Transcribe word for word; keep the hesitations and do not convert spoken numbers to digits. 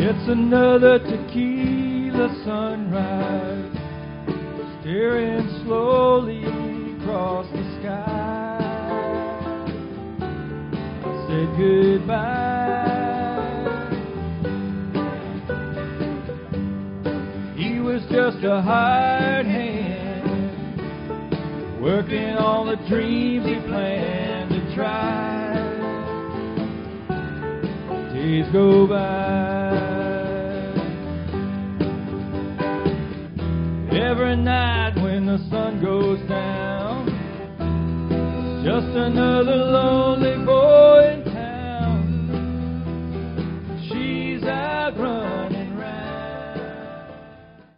It's another tequila sunrise, staring slowly across the sky. I said goodbye. He was just a hired hand, working on the dreams he planned to try. Days go by. Every night when the sun goes down, just another lonely